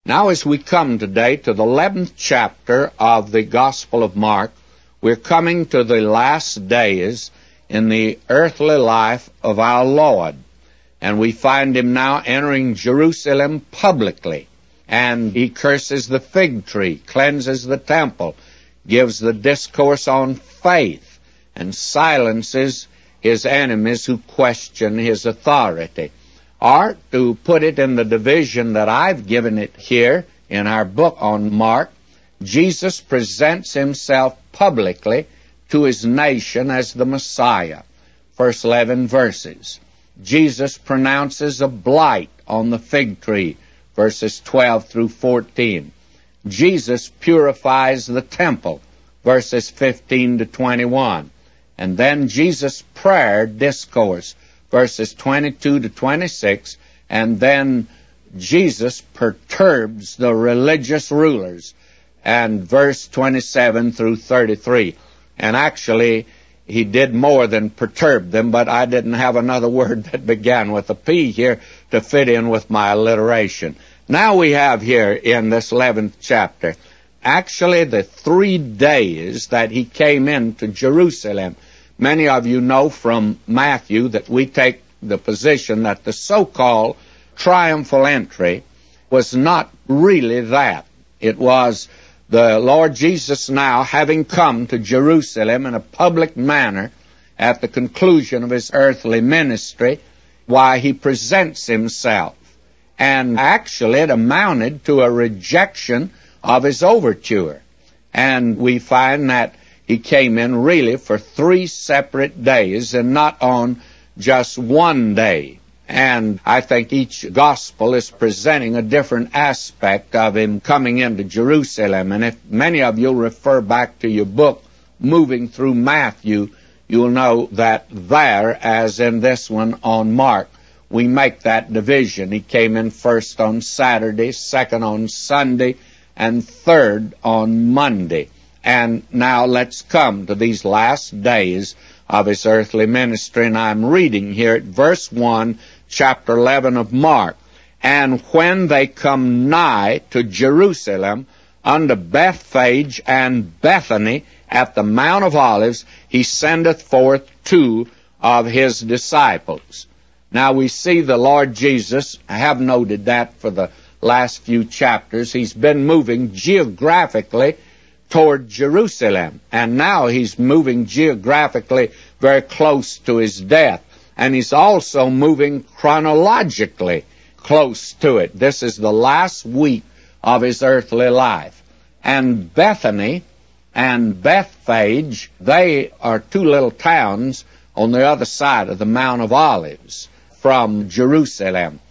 Now, as we come today to the 11th chapter of the Gospel of Mark, we're coming to the last days in the earthly life of our Lord. And we find him now entering Jerusalem publicly. And he curses the fig tree, cleanses the temple, gives the discourse on faith, and silences his enemies who question his authority. Or, to put it in the division that I've given it here in our book on Mark, Jesus presents himself publicly to his nation as the Messiah. First 11 verses. Jesus pronounces a blight on the fig tree, verses 12 through 14. Jesus purifies the temple, verses 15 to 21. And then Jesus' prayer discourse, verses 22 to 26, and then Jesus perturbs the religious rulers, and verse 27 through 33. And actually, he did more than perturb them, but I didn't have another word that began with a P here to fit in with my alliteration. Now we have here in this 11th chapter, actually the 3 days that he came into Jerusalem. Many of you know from Matthew that we take the position that the so-called triumphal entry was not really that. It was the Lord Jesus now having come to Jerusalem in a public manner at the conclusion of his earthly ministry, why he presents himself. And actually it amounted to a rejection of his overture. And we find that he came in really for 3 separate days and not on just one day. And I think each gospel is presenting a different aspect of him coming into Jerusalem. And if many of you refer back to your book, Moving Through Matthew, you'll know that there, as in this one on Mark, we make that division. He came in first on Saturday, second on Sunday, and third on Monday. And now let's come to these last days of his earthly ministry. And I'm reading here at verse 1, chapter 11 of Mark. And when they come nigh to Jerusalem, unto Bethphage and Bethany at the Mount of Olives, he sendeth forth 2 of his disciples. Now we see the Lord Jesus, I have noted that for the last few chapters, he's been moving geographically toward Jerusalem. And now he's moving geographically very close to his death. And he's also moving chronologically close to it. This is the last week of his earthly life. And Bethany and Bethphage, they are 2 little towns on the other side of the Mount of Olives from Jerusalem.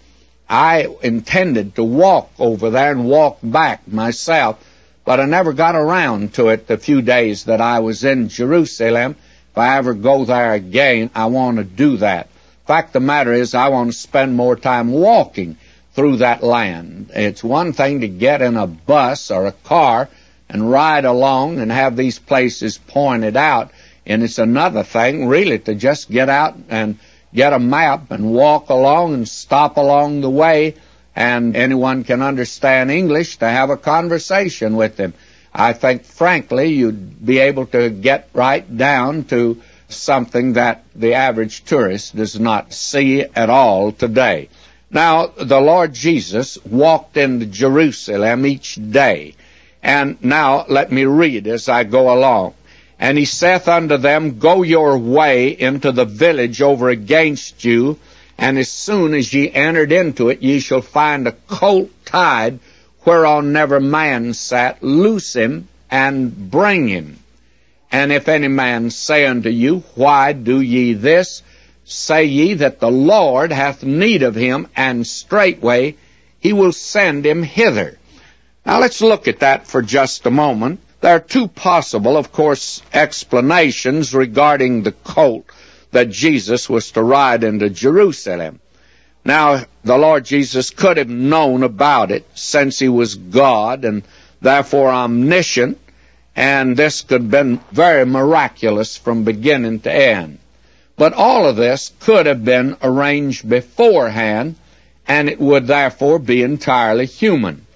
I intended to walk over there and walk back myself, but I never got around to it the few days that I was in Jerusalem. If I ever go there again, I want to do that. In fact, the matter is, I want to spend more time walking through that land. It's one thing to get in a bus or a car and ride along and have these places pointed out, and it's another thing, really, to just get out and get a map and walk along and stop along the way, and anyone can understand English, to have a conversation with them. I think, frankly, you'd be able to get right down to something that the average tourist does not see at all today. Now, the Lord Jesus walked into Jerusalem each day. And now let me read as I go along. And he saith unto them, Go your way into the village over against you, and as soon as ye entered into it, ye shall find a colt tied, whereon never man sat. Loose him, and bring him. And if any man say unto you, Why do ye this? Say ye that the Lord hath need of him, and straightway he will send him hither. Now let's look at that for just a moment. There are 2 possible, of course, explanations regarding the colt that Jesus was to ride into Jerusalem. Now, the Lord Jesus could have known about it, since he was God and therefore omniscient, and this could have been very miraculous from beginning to end. But all of this could have been arranged beforehand, and it would therefore be entirely human.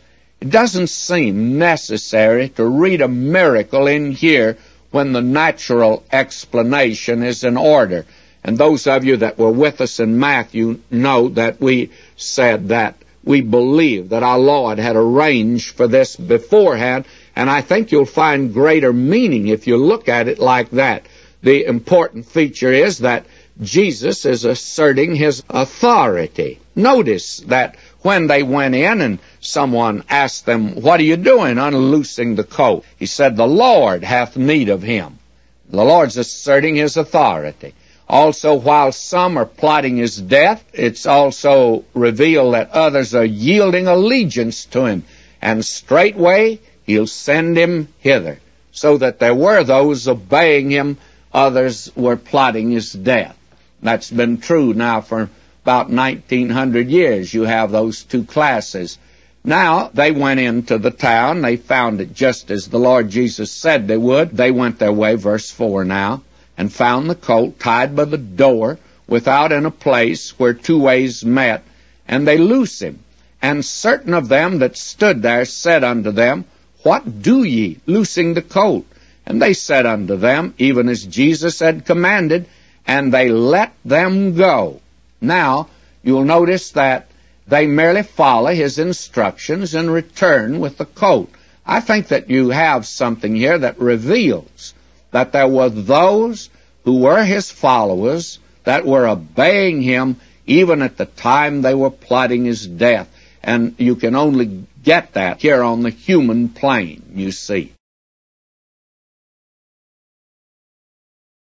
It doesn't seem necessary to read a miracle in here when the natural explanation is in order. And those of you that were with us in Matthew know that we said that we believe that our Lord had arranged for this beforehand, and I think you'll find greater meaning if you look at it like that. The important feature is that Jesus is asserting his authority. Notice that when they went in and someone asked them, "What are you doing unloosing the colt?" He said, "The Lord hath need of him." The Lord's asserting his authority. Also, while some are plotting his death, it's also revealed that others are yielding allegiance to him, and straightway he'll send him hither. So that there were those obeying him, others were plotting his death. That's been true now for about 1900 years. You have those two classes. Now, they went into the town. They found it just as the Lord Jesus said they would. They went their way, verse 4 now, and found the colt tied by the door, without in a place where two ways met, and they loose him. And certain of them that stood there said unto them, "What do ye, loosing the colt?" And they said unto them, even as Jesus had commanded, and they let them go. Now, you'll notice that they merely follow his instructions and return with the colt. I think that you have something here that reveals that there were those who were his followers that were obeying him even at the time they were plotting his death. And you can only get that here on the human plane, you see.